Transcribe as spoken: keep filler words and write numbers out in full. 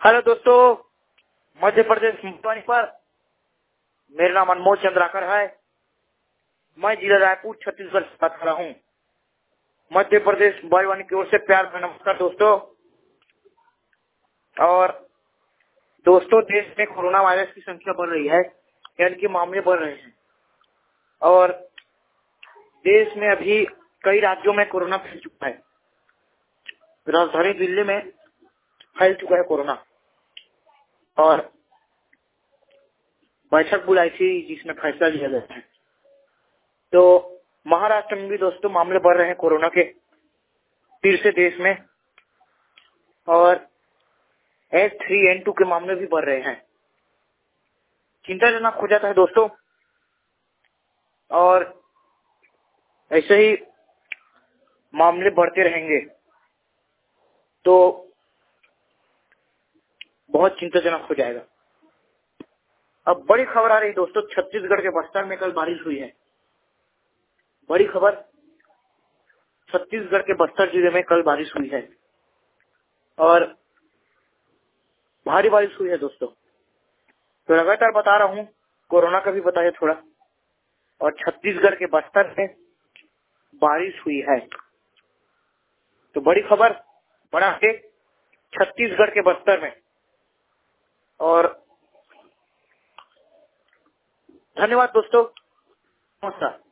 Hello दोस्तों, मध्य प्रदेश मुख्यवाणी पर मेरा नाम अनमोल चंद्राकर है। मैं जिला रायपुर छत्तीसगढ़ से बात कर रहा हूँ। मध्य प्रदेश वायुवाणी की ओर से प्यार में नमस्कार दोस्तों। और दोस्तों, देश में कोरोना वायरस की संख्या बढ़ रही है, यानी कि मामले बढ़ रहे हैं। और देश में अभी कई राज्यों में कोरोना फैल चुका है। राजधानी दिल्ली में फैल चुका है कोरोना और बैठक बुलाई थी जिसमें फैसला लिया गया है। तो महाराष्ट्र में भी दोस्तों मामले बढ़ रहे हैं कोरोना के फिर से देश में, और एच थ्री एन टू के मामले भी बढ़ रहे हैं। चिंताजनक हो जाता है दोस्तों। और ऐसे ही मामले बढ़ते रहेंगे तो बहुत चिंताजनक हो जाएगा। अब बड़ी खबर आ रही है दोस्तों, छत्तीसगढ़ के बस्तर में कल बारिश हुई है। बड़ी खबर, छत्तीसगढ़ के बस्तर जिले में कल बारिश हुई है और भारी बारिश हुई है दोस्तों। तो लगातार बता रहा हूँ, कोरोना का भी बताया थोड़ा, और छत्तीसगढ़ के बस्तर में बारिश हुई है। तो बड़ी खबर बड़ा है छत्तीसगढ़ के बस्तर में। और धन्यवाद दोस्तों, नमस्कार।